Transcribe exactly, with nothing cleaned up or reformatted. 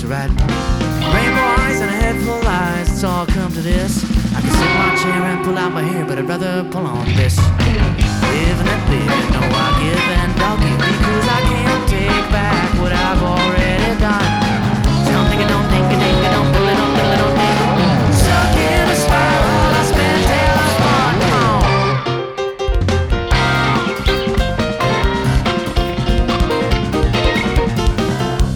right. Rainbow eyes and a head full of lies, it's all come to this. I can sit in my chair and pull out my hair, but I'd rather pull on this. Live and let live, no I give and I'll give, because I can't take back what I've already